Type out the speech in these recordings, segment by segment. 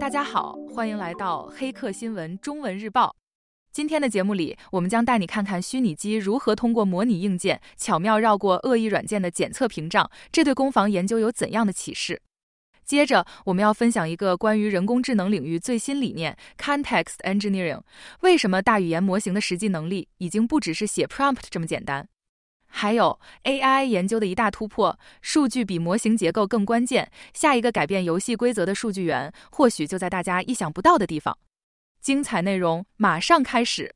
大家好，欢迎来到黑客新闻中文日报。今天的节目里，我们将带你看看虚拟机如何通过模拟硬件巧妙绕过恶意软件的检测屏障，这对攻防研究有怎样的启示？接着，我们要分享一个关于人工智能领域最新理念 Context Engineering。为什么大语言模型的实际能力已经不只是写 prompt 这么简单？还有 AI 研究的一大突破，数据比模型结构更关键，下一个改变游戏规则的数据源，或许就在大家意想不到的地方。精彩内容马上开始。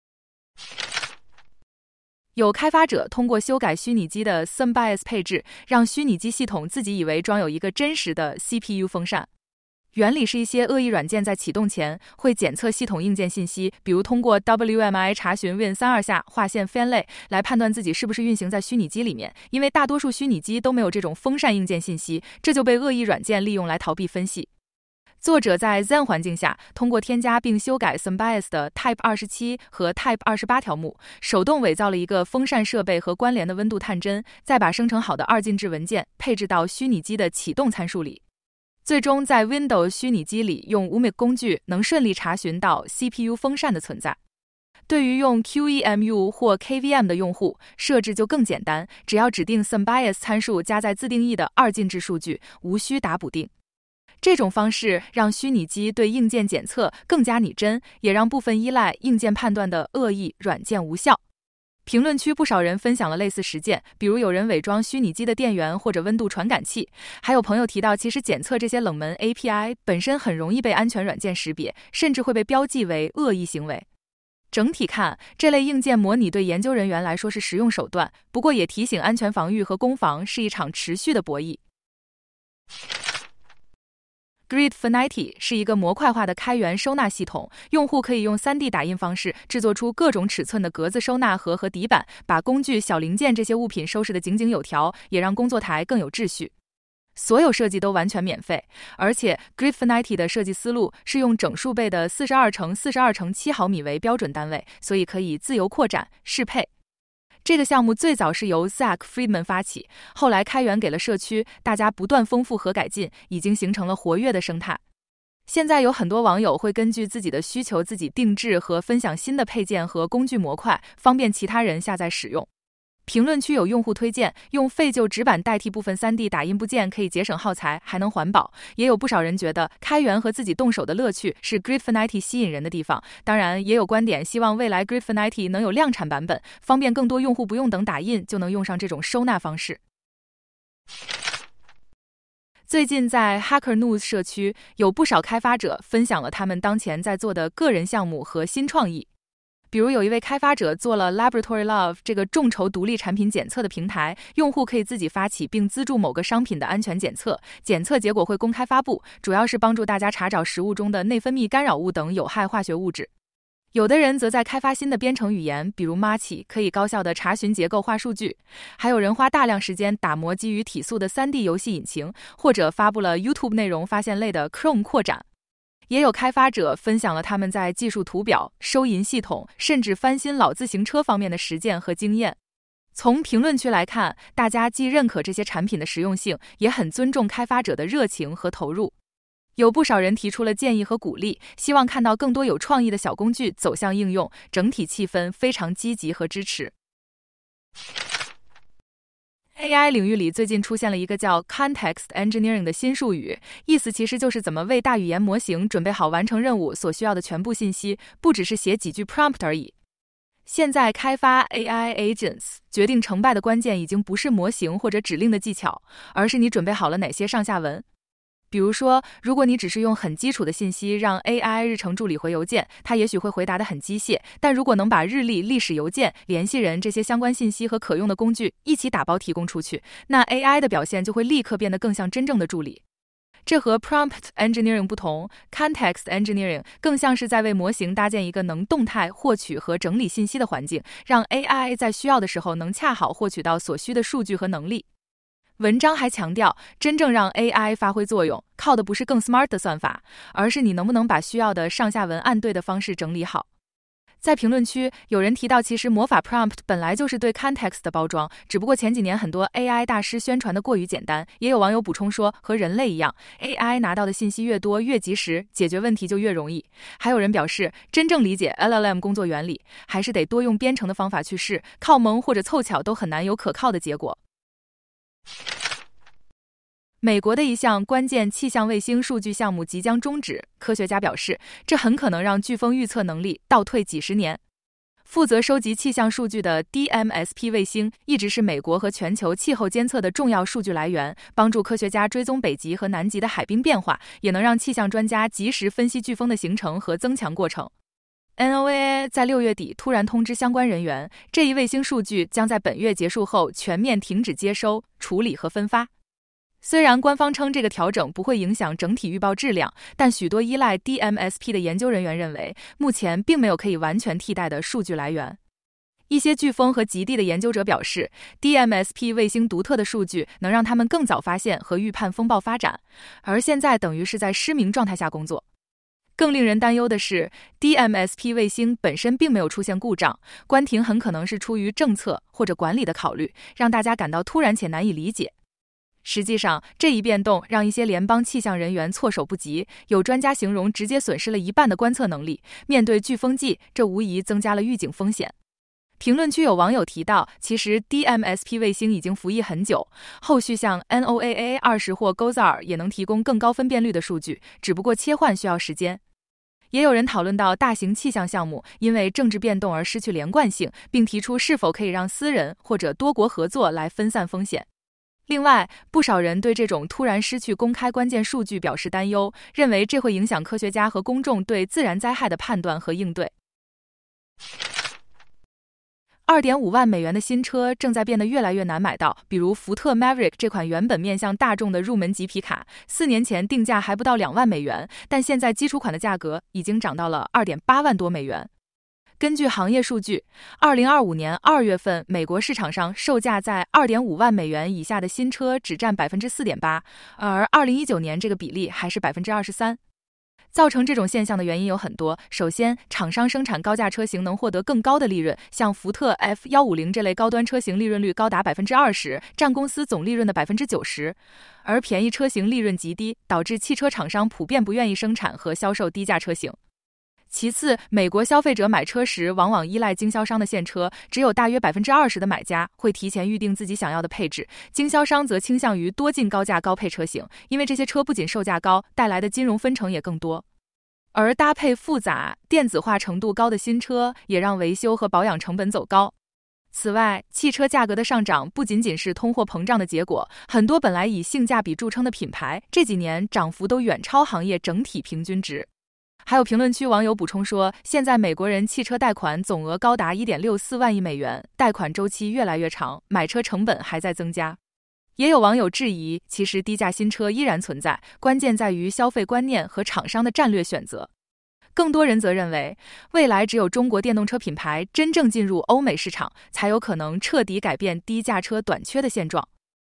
有开发者通过修改虚拟机的 SymBias 配置，让虚拟机系统自己以为装有一个真实的 CPU 风扇。原理是一些恶意软件在启动前会检测系统硬件信息，比如通过 WMI 查询 Win32 下划线分类来判断自己是不是运行在虚拟机里面。因为大多数虚拟机都没有这种风扇硬件信息，这就被恶意软件利用来逃避分析。作者在 Zen 环境下，通过添加并修改 SymBias 的 Type 27和 Type 28条目，手动伪造了一个风扇设备和关联的温度探针，再把生成好的二进制文件配置到虚拟机的启动参数里。最终在 Windows 虚拟机里用 UMIK 工具能顺利查询到 CPU 风扇的存在。对于用 QEMU 或 KVM 的用户，设置就更简单，只要指定 SymBias 参数加在自定义的二进制数据，无需打补丁。这种方式让虚拟机对硬件检测更加拟真，也让部分依赖硬件判断的恶意软件无效。评论区不少人分享了类似实践，比如有人伪装虚拟机的电源或者温度传感器，还有朋友提到其实检测这些冷门 API 本身很容易被安全软件识别，甚至会被标记为恶意行为。整体看，这类硬件模拟对研究人员来说是实用手段，不过也提醒安全防御和攻防是一场持续的博弈。Gridfinity 是一个模块化的开源收纳系统，用户可以用 3D 打印方式制作出各种尺寸的格子收纳盒和底板，把工具、小零件这些物品收拾得井井有条，也让工作台更有秩序。所有设计都完全免费，而且 Gridfinity 的设计思路是用整数倍的42×42×7毫米为标准单位，所以可以自由扩展、适配。这个项目最早是由 Zach Friedman 发起，后来开源给了社区，大家不断丰富和改进，已经形成了活跃的生态。现在有很多网友会根据自己的需求自己定制和分享新的配件和工具模块，方便其他人下载使用。评论区有用户推荐用废旧纸板代替部分 3D 打印部件，可以节省耗材还能环保。也有不少人觉得开源和自己动手的乐趣是 Gridfinity 吸引人的地方，当然也有观点希望未来 Gridfinity 能有量产版本，方便更多用户不用等打印就能用上这种收纳方式。最近在 Hacker News 社区，有不少开发者分享了他们当前在做的个人项目和新创意。比如有一位开发者做了 Laboratory Love 这个众筹独立产品检测的平台，用户可以自己发起并资助某个商品的安全检测，检测结果会公开发布，主要是帮助大家查找食物中的内分泌干扰物等有害化学物质。有的人则在开发新的编程语言，比如 Machi 可以高效的查询结构化数据，还有人花大量时间打磨基于体速的 3D 游戏引擎，或者发布了 YouTube 内容发现类的 Chrome 扩展。也有开发者分享了他们在技术图表、收银系统，甚至翻新老自行车方面的实践和经验。从评论区来看，大家既认可这些产品的实用性，也很尊重开发者的热情和投入。有不少人提出了建议和鼓励，希望看到更多有创意的小工具走向应用，整体气氛非常积极和支持。AI 领域里最近出现了一个叫 Context Engineering 的新术语，意思其实就是怎么为大语言模型准备好完成任务所需要的全部信息，不只是写几句 prompt 而已。现在开发 AI agents 决定成败的关键已经不是模型或者指令的技巧，而是你准备好了哪些上下文。比如说，如果你只是用很基础的信息让 AI 日程助理回邮件，它也许会回答得很机械，但如果能把日历、历史邮件、联系人这些相关信息和可用的工具一起打包提供出去，那 AI 的表现就会立刻变得更像真正的助理。这和 Prompt Engineering 不同， Context Engineering 更像是在为模型搭建一个能动态获取和整理信息的环境，让 AI 在需要的时候能恰好获取到所需的数据和能力。文章还强调，真正让 AI 发挥作用，靠的不是更 smart 的算法，而是你能不能把需要的上下文按对的方式整理好。 在评论区，有人提到，其实魔法 prompt 本来就是对 context 的包装，只不过前几年很多 AI 大师宣传的过于简单。也有网友补充说，和人类一样 ，AI 拿到的信息越多越及时，解决问题就越容易。还有人表示，真正理解 LLM 工作原理，还是得多用编程的方法去试，靠蒙或者凑巧都很难有可靠的结果。美国的一项关键气象卫星数据项目即将终止，科学家表示，这很可能让飓风预测能力倒退几十年。负责收集气象数据的 DMSP 卫星一直是美国和全球气候监测的重要数据来源，帮助科学家追踪北极和南极的海冰变化，也能让气象专家及时分析飓风的形成和增强过程。NOAA 在6月底突然通知相关人员，这一卫星数据将在本月结束后全面停止接收、处理和分发。虽然官方称这个调整不会影响整体预报质量，但许多依赖 DMSP 的研究人员认为，目前并没有可以完全替代的数据来源。一些飓风和极地的研究者表示， DMSP 卫星独特的数据能让他们更早发现和预判风暴发展，而现在等于是在失明状态下工作。更令人担忧的是， DMSP 卫星本身并没有出现故障，关停很可能是出于政策或者管理的考虑，让大家感到突然且难以理解。实际上，这一变动让一些联邦气象人员措手不及，有专家形容直接损失了一半的观测能力。面对飓风季，这无疑增加了预警风险。评论区有网友提到，其实 DMSP 卫星已经服役很久，后续像 NOAA 20或 GOES-R 也能提供更高分辨率的数据，只不过切换需要时间。也有人讨论到大型气象项目因为政治变动而失去连贯性，并提出是否可以让私人或者多国合作来分散风险。另外，不少人对这种突然失去公开关键数据表示担忧，认为这会影响科学家和公众对自然灾害的判断和应对。2.5万美元的新车正在变得越来越难买到，比如福特 Maverick 这款原本面向大众的入门级皮卡，4年前定价还不到2万美元，但现在基础款的价格已经涨到了 2.8万多美元。根据行业数据，2025年2月份美国市场上售价在 2.5万美元以下的新车只占 4.8%， 而2019年这个比例还是 23%。造成这种现象的原因有很多，首先，厂商生产高价车型能获得更高的利润，像福特 F150 这类高端车型利润率高达 20%， 占公司总利润的 90%， 而便宜车型利润极低，导致汽车厂商普遍不愿意生产和销售低价车型。其次，美国消费者买车时往往依赖经销商的现车，只有大约 20% 的买家会提前预定自己想要的配置，经销商则倾向于多进高价高配车型，因为这些车不仅售价高，带来的金融分成也更多。而搭配复杂、电子化程度高的新车，也让维修和保养成本走高。此外，汽车价格的上涨不仅仅是通货膨胀的结果，很多本来以性价比著称的品牌，这几年涨幅都远超行业整体平均值。还有评论区网友补充说，现在美国人汽车贷款总额高达 1.64 万亿美元，贷款周期越来越长，买车成本还在增加。也有网友质疑，其实低价新车依然存在，关键在于消费观念和厂商的战略选择。更多人则认为，未来只有中国电动车品牌真正进入欧美市场，才有可能彻底改变低价车短缺的现状。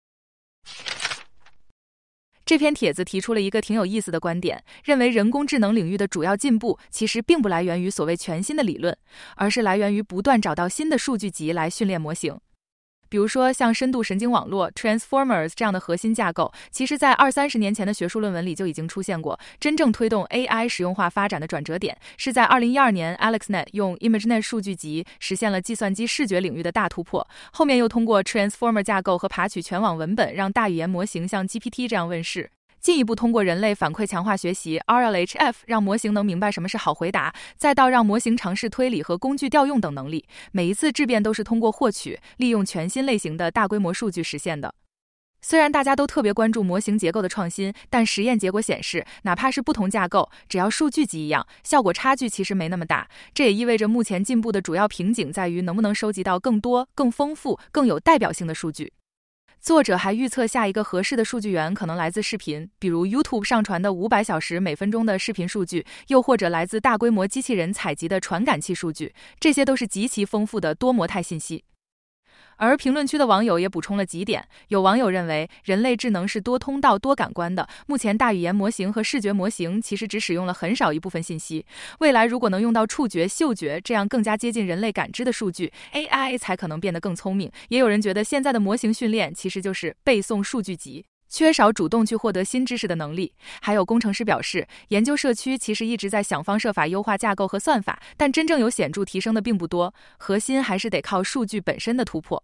这篇帖子提出了一个挺有意思的观点，认为人工智能领域的主要进步其实并不来源于所谓全新的理论，而是来源于不断找到新的数据集来训练模型。比如说像深度神经网络 Transformers 这样的核心架构，其实在20-30年前的学术论文里就已经出现过。真正推动 AI 实用化发展的转折点，是在2012年 AlexNet 用 ImageNet 数据集实现了计算机视觉领域的大突破，后面又通过 Transformer 架构和爬取全网文本，让大语言模型像 GPT 这样问世。进一步通过人类反馈强化学习 RLHF 让模型能明白什么是好回答，再到让模型尝试推理和工具调用等能力，每一次质变都是通过获取、利用全新类型的大规模数据实现的。虽然大家都特别关注模型结构的创新，但实验结果显示，哪怕是不同架构，只要数据集一样，效果差距其实没那么大。这也意味着目前进步的主要瓶颈在于能不能收集到更多、更丰富、更有代表性的数据。作者还预测下一个合适的数据源可能来自视频，比如 YouTube 上传的500小时每分钟的视频数据，又或者来自大规模机器人采集的传感器数据，这些都是极其丰富的多模态信息。 而评论区的网友也补充了几点，有网友认为人类智能是多通道多感官的，目前大语言模型和视觉模型其实只使用了很少一部分信息，未来如果能用到触觉、嗅觉这样更加接近人类感知的数据， AI 才可能变得更聪明。也有人觉得现在的模型训练其实就是背诵数据集，缺少主动去获得新知识的能力。还有工程师表示，研究社区其实一直在想方设法优化架构和算法，但真正有显著提升的并不多，核心还是得靠数据本身的突破。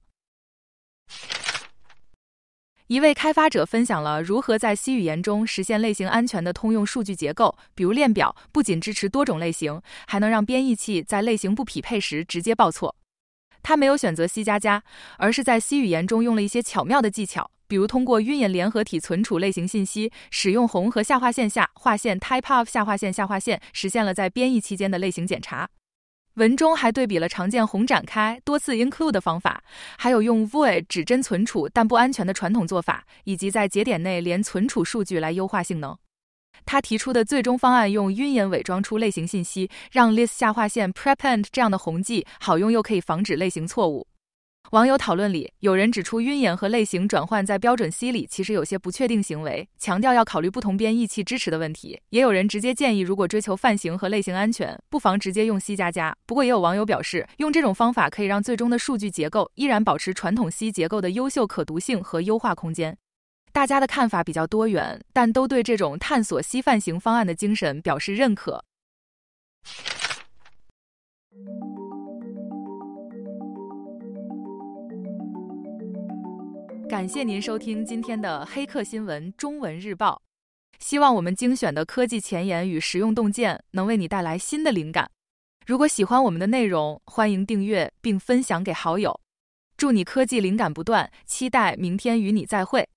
一位开发者分享了如何在 C 语言中实现类型安全的通用数据结构，比如链表不仅支持多种类型，还能让编译器在类型不匹配时直接报错。他没有选择 C++，而是在 C 语言中用了一些巧妙的技巧，比如通过晕引联合体存储类型信息，使用红和下划线下划线 typeof 下划线下划线，实现了在编译期间的类型检查。文中还对比了常见红展开、多次 include 的方法，还有用 void 指针存储但不安全的传统做法，以及在节点内连存储数据来优化性能。他提出的最终方案用晕引伪装出类型信息，让 list 下划线 prepend 这样的宏迹好用又可以防止类型错误。网友讨论里，有人指出晕引和类型转换在标准 C 里其实有些不确定行为，强调要考虑不同编译器支持的问题。也有人直接建议，如果追求泛型和类型安全，不妨直接用 C++。不过也有网友表示，用这种方法可以让最终的数据结构依然保持传统 C 结构的优秀可读性和优化空间。大家的看法比较多元，但都对这种探索 C 泛型方案的精神表示认可。感谢您收听今天的黑客新闻中文日报，希望我们精选的科技前沿与实用洞见能为你带来新的灵感。如果喜欢我们的内容，欢迎订阅并分享给好友。祝你科技灵感不断，期待明天与你再会。